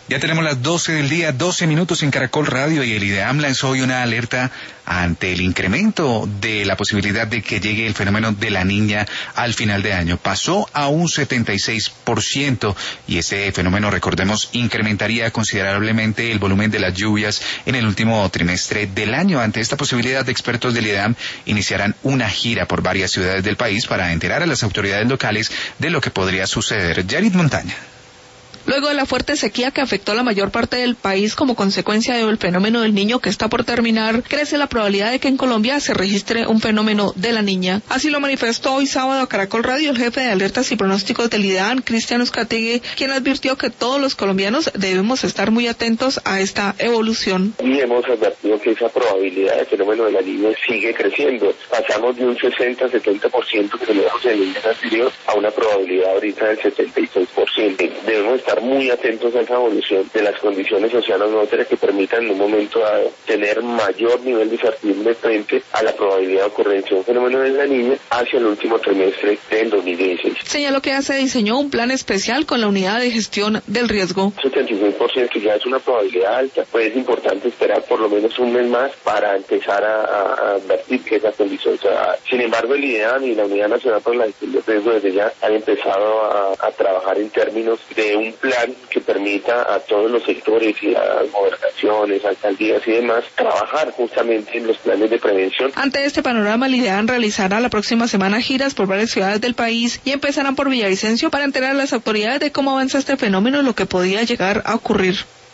Ya tenemos las 12 del día, 12 minutos en Caracol Radio, y el IDEAM lanzó hoy una alerta ante el incremento de la posibilidad de que llegue el fenómeno de la Niña al final de año. Pasó a un 76%, y ese fenómeno, recordemos, incrementaría considerablemente el volumen de las lluvias en el último trimestre del año. Ante esta posibilidad, de expertos del IDEAM iniciarán una gira por varias ciudades del país para enterar a las autoridades locales de lo que podría suceder. Yarit Montaña. Luego de la fuerte sequía que afectó a la mayor parte del país como consecuencia del fenómeno del Niño que está por terminar, crece la probabilidad de que en Colombia se registre un fenómeno de la Niña. Así lo manifestó hoy sábado a Caracol Radio el jefe de alertas y pronósticos del IDEAM, Cristian Uzcategui, quien advirtió que todos los colombianos debemos estar muy atentos a esta evolución. Y hemos advertido que esa probabilidad de fenómeno de la Niña sigue creciendo. Pasamos de un 60-70% que teníamos en el mes anterior a una probabilidad ahorita del 76%. Debemos estar muy atentos a esa evolución de las condiciones oceano-atmosféricas que permitan en un momento dado tener mayor nivel de incertidumbre frente a la probabilidad de ocurrencia de un fenómeno de la Niña hacia el último trimestre del 2016. Señaló que se diseñó un plan especial con la unidad de gestión del riesgo. 76% ya es una probabilidad alta, pues es importante esperar por lo menos un mes más para empezar a advertir que esa condición se da. Sin embargo, el IDEAM y la Unidad Nacional para la Gestión de Riesgo desde ya han empezado a trabajar en términos de un plan que permita a todos los sectores y a las gobernaciones, alcaldías y demás trabajar justamente en los planes de prevención. Ante este panorama, el IDEAM realizará la próxima semana giras por varias ciudades del país y empezarán por Villavicencio para enterar a las autoridades de cómo avanza este fenómeno y lo que podría llegar a ocurrir.